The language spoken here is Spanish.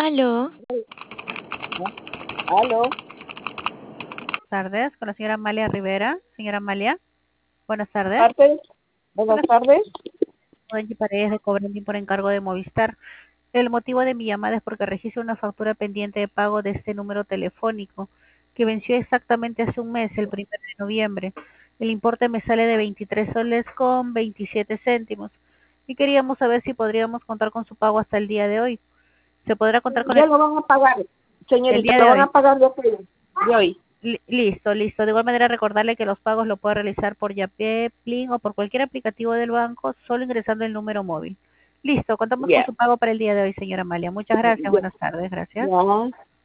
Aló, Aló, Tardes, con la señora Amalia Rivera. Señora Amalia, buenas tardes. tardes, buenas Buenas tardes. tardes, Angie Paredes de Cobrandín por encargo de Movistar. El motivo de mi llamada es porque registro una factura pendiente de pago de este número telefónico que venció exactamente hace un mes, el 1 de noviembre. El importe me sale de 23 soles con 27 céntimos y queríamos saber si podríamos contar con su pago hasta el día de hoy. ¿Se podrá contar con Ya lo van a pagar, el señorita, día lo de van a hoy? pagar de hoy. Listo, listo. De igual manera recordarle que los pagos lo puede realizar por Yapé, Plin o por cualquier aplicativo del banco, solo ingresando el número móvil. Listo, contamos con Ya, su pago para el día de hoy, señora Amalia. Muchas gracias, ya, buenas tardes, gracias. ya.